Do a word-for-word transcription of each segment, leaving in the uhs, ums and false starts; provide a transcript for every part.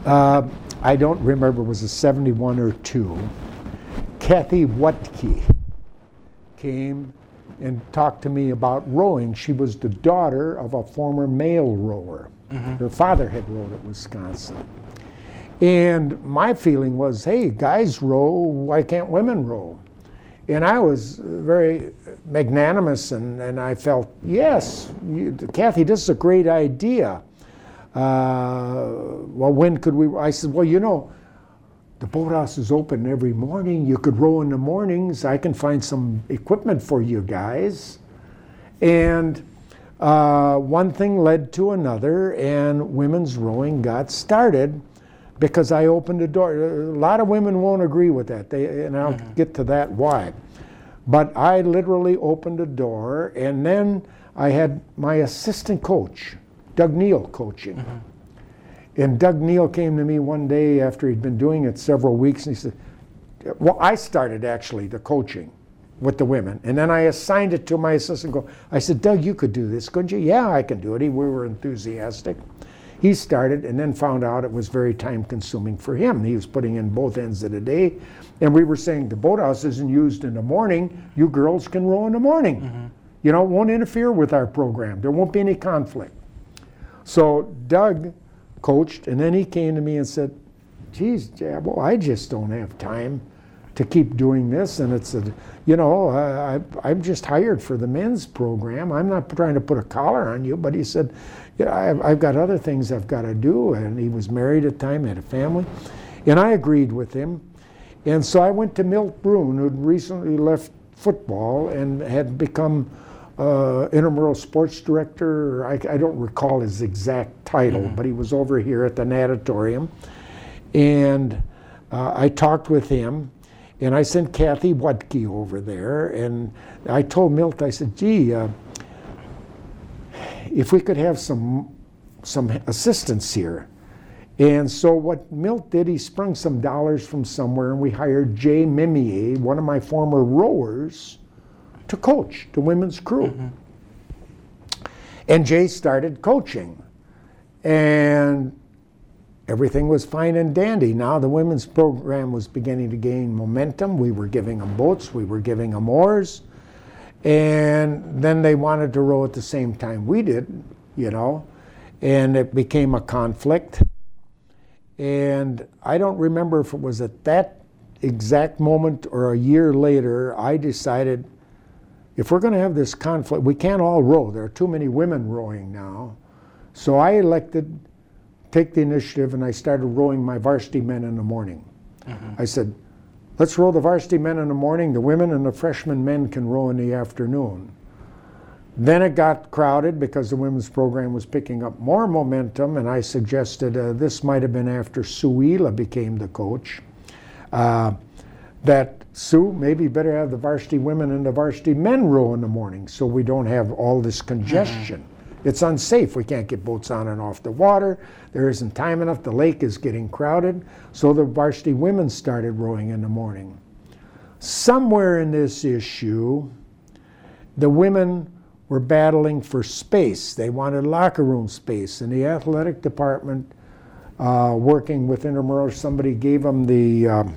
Uh, I don't remember, was it seventy-one or two. Kathy Wutke came and talked to me about rowing. She was the daughter of a former male rower. Mm-hmm. Her father had rowed at Wisconsin. And my feeling was, hey, guys row, why can't women row? And I was very magnanimous, and, and I felt, yes, you, Kathy, this is a great idea. Uh, well, when could we? I said, well, you know, the boathouse is open every morning. You could row in the mornings. I can find some equipment for you guys. And uh, one thing led to another, and women's rowing got started because I opened the door. A lot of women won't agree with that, they, and I'll mm-hmm. get to that why. But I literally opened a door, and then I had my assistant coach, Doug Neal, coaching. Mm-hmm. And Doug Neal came to me one day after he'd been doing it several weeks, and he said, well, I started actually the coaching with the women, and then I assigned it to my assistant coach. I said, Doug, you could do this, couldn't you? Yeah, I can do it. He, we were enthusiastic. He started and then found out it was very time consuming for him. He was putting in both ends of the day. And we were saying the boathouse isn't used in the morning. You girls can row in the morning. Mm-hmm. You know, it won't interfere with our program. There won't be any conflict. So Doug coached, and then he came to me and said, geez, Jabo, I just don't have time to keep doing this. And it's, a, you know, I, I'm just hired for the men's program. I'm not trying to put a collar on you, but he said, yeah, I've, I've got other things I've got to do. And he was married at the time, had a family. And I agreed with him. And so I went to Milt Brune, who'd recently left football and had become uh, intramural sports director. I, I don't recall his exact title, mm-hmm. but he was over here at the natatorium. And uh, I talked with him, and I sent Kathy Wutke over there. And I told Milt, I said, gee, uh, if we could have some some assistance here. And so what Milt did, he sprung some dollars from somewhere, and we hired Jay Mimier, one of my former rowers, to coach the women's crew. Mm-hmm. And Jay started coaching. And everything was fine and dandy. Now the women's program was beginning to gain momentum. We were giving them boats, we were giving them oars. And then they wanted to row at the same time we did, you know, and it became a conflict. And I don't remember if it was at that exact moment or a year later, I decided if we're going to have this conflict, we can't all row. There are too many women rowing now. So I elected take the initiative, and I started rowing my varsity men in the morning. Mm-hmm. I said, let's row the varsity men in the morning, the women and the freshman men can row in the afternoon. Then it got crowded because the women's program was picking up more momentum, and I suggested, uh, this might have been after Sue Ela became the coach, uh, that Sue, maybe better have the varsity women and the varsity men row in the morning so we don't have all this congestion. Mm-hmm. It's unsafe. We can't get boats on and off the water. There isn't time enough. The lake is getting crowded. So the varsity women started rowing in the morning. Somewhere in this issue, the women were battling for space. They wanted locker room space. And the athletic department, uh, working with intramural, somebody gave them the, um,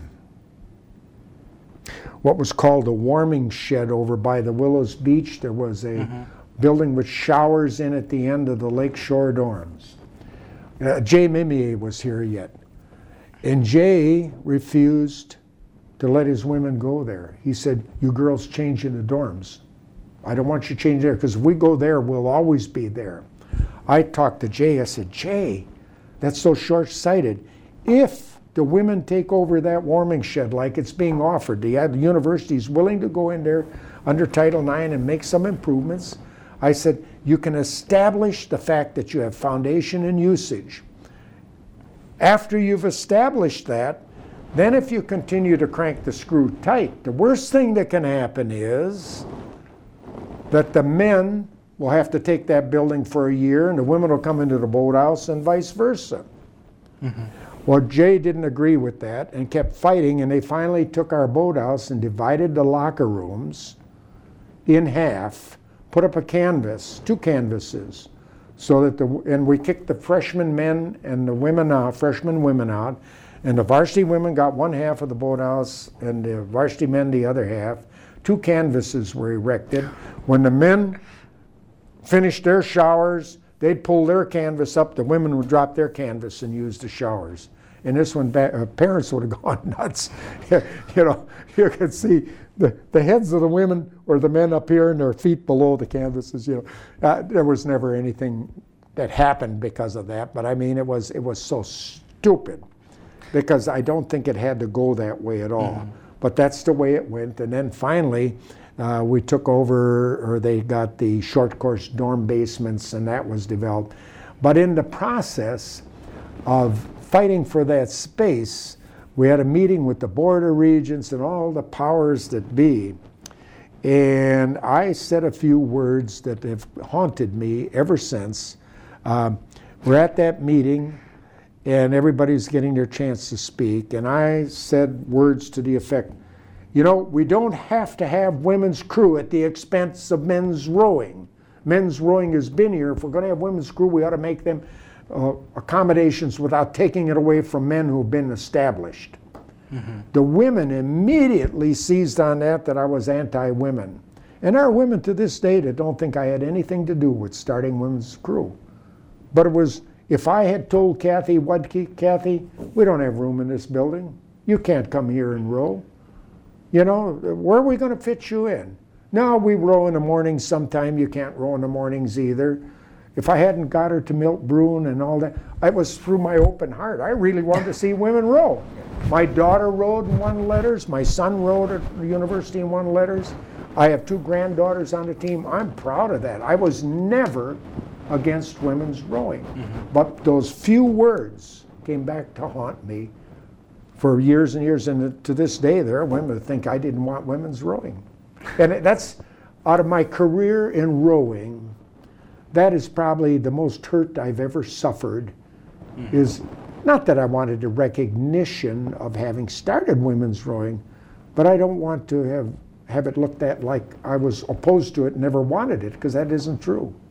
what was called a warming shed over by the Willows Beach. There was a mm-hmm. building with showers in at the end of the lakeshore dorms. Uh, Jay Mimier was here yet. And Jay refused to let his women go there. He said, you girls change in the dorms. I don't want you to change there, because if we go there, we'll always be there. I talked to Jay, I said, Jay, that's so short-sighted. If the women take over that warming shed like it's being offered, the university is willing to go in there under Title nine and make some improvements. I said, you can establish the fact that you have foundation and usage. After you've established that, then if you continue to crank the screw tight, the worst thing that can happen is that the men will have to take that building for a year and the women will come into the boathouse and vice versa. Mm-hmm. Well, Jay didn't agree with that and kept fighting, and they finally took our boathouse and divided the locker rooms in half, put up a canvas, two canvases, so that the and we kicked the freshman men and the women out, freshman women out, and the varsity women got one half of the boathouse and the varsity men the other half. Two canvases were erected. When the men finished their showers, they'd pull their canvas up, the women would drop their canvas and use the showers. And this one, uh, parents would have gone nuts. You know, you could see the, the heads of the women or the men up here and their feet below the canvases. You know, uh, there was never anything that happened because of that. But I mean, it was it was so stupid because I don't think it had to go that way at all. Mm-hmm. But that's the way it went. And then finally, uh, we took over, or they got the short course dorm basements, and that was developed. But in the process of fighting for that space, we had a meeting with the Board of Regents and all the powers that be. And I said a few words that have haunted me ever since. Um, we're at that meeting, and everybody's getting their chance to speak. And I said words to the effect, you know, we don't have to have women's crew at the expense of men's rowing. Men's rowing has been here. If we're going to have women's crew, we ought to make them uh, accommodations without taking it away from men who've been established. Mm-hmm. The women immediately seized on that, that I was anti-women. And there are women to this day that don't think I had anything to do with starting women's crew. But it was, if I had told Kathy Wudke, Kathy, we don't have room in this building. You can't come here and row. You know, where are we going to fit you in? No, we row in the mornings sometime. You can't row in the mornings either. If I hadn't got her to Milt Bruin and all that, it was through my open heart. I really wanted to see women row. My daughter rowed and won letters. My son rowed at the university and won letters. I have two granddaughters on the team. I'm proud of that. I was never against women's rowing. Mm-hmm. But those few words came back to haunt me for years and years. And to this day, there are women that think I didn't want women's rowing. And that's, out of my career in rowing, that is probably the most hurt I've ever suffered. Mm-hmm. Is not that I wanted a recognition of having started women's rowing, but I don't want to have, have it looked at like I was opposed to it, never wanted it, because that isn't true.